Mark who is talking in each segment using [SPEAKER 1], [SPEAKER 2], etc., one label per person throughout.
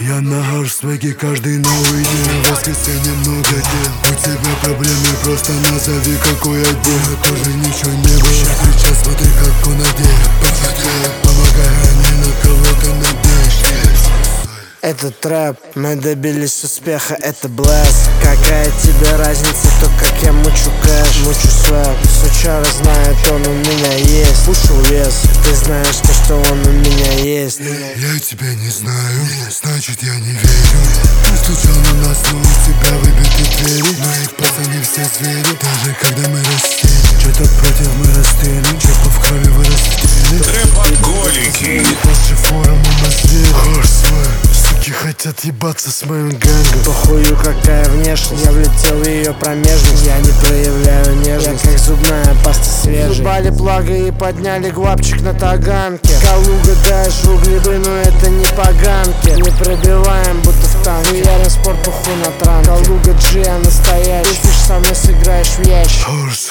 [SPEAKER 1] Я на хэштеге каждый новый день. В воскресенье много дел. У тебя проблемы, просто назови какой отдел. На коже ничего не было. Сейчас смотри, как он одет. Почитай, помогай, а не на кого-то надеюсь.
[SPEAKER 2] Это трэп, мы добились успеха, это блэс. Какая тебе разница, то как я мучу кэш, мучу свэп. Сучара знает, он у меня есть. Ушел вес, ты знаешь то, что он у меня есть.
[SPEAKER 1] Я тебя не знаю, значит я не верю. Ты стучал на нас, но у тебя выбиты двери. Мои пацаны все звери, даже когда мы растили. Что-то против мы растили, что-то в крови вырастили.
[SPEAKER 3] Трэпоголики.
[SPEAKER 1] После форума мы звери. Суки хотят ебаться с моим гэнгом.
[SPEAKER 2] Похую какая внешность, я влетел в ее промежность. Я не проявляю нежность, я как зубная паста свежая. Ебали благо и подняли гвапчик на таганке. Калуга, дальше грибы, но это не поганки. Не пробиваем, будто в танке. Хуярен спорт, похуй на транке. Калуга G, я настоящий. Пишешь, со мной сыграешь в ящик.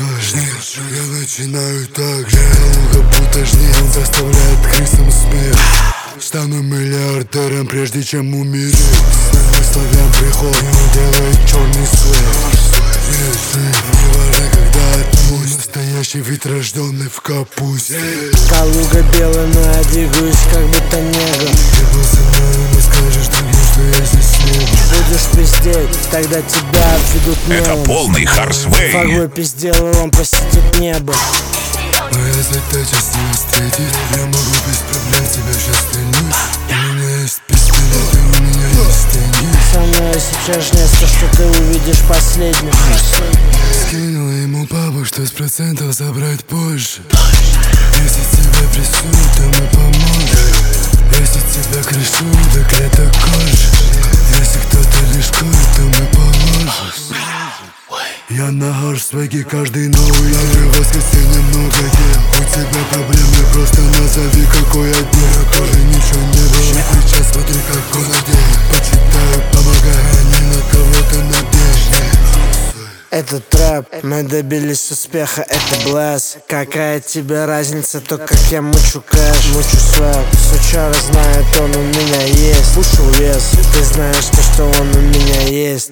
[SPEAKER 1] Я начинаю так же. Калуга будто жнец, он заставляет крысам смех. Стану миллиардером, прежде чем умереть. С нами славян приход, ему делает черный свет. Не важно, когда отпусть. Настоящий вид, рожденный в капусте.
[SPEAKER 2] Калуга белая, но я двигаюсь, как будто негр.
[SPEAKER 1] Ты был со мной, но скажешь другим, что я здесь не был.
[SPEAKER 2] Будешь пиздеть, тогда тебя обведут мелом.
[SPEAKER 3] Это полный Харсвей.
[SPEAKER 2] Фагой пиздел, и он посетит небо.
[SPEAKER 1] Моя задача с ним встретить. Я могу без проблем тебя сейчас стрельнуть. У меня есть пистолет, и у меня есть деньги.
[SPEAKER 2] Со мной сейчас место, что ты увидишь последним.
[SPEAKER 1] Скинула ему бабу, что с процентов забрать позже. Если тебя прессуют, то мы поможем. Если тебя крышуют, так это кожа. Если кто-то лишкует, то мы поможем. Я на хэштеге каждый новый день. В воскресенье много дел. У тебя проблемы, просто назови какой отдел. На коже ничего не было. Сейчас смотри, как он одет. Почитай, помогай, а не на кого-то надеюсь.
[SPEAKER 2] Это трэп, мы добились успеха, это блэс. Какая тебе разница, то как я мучу кэш, мучу свэп. Сучара знает, он у меня есть. Ушел вес, ты знаешь то, что он у меня есть.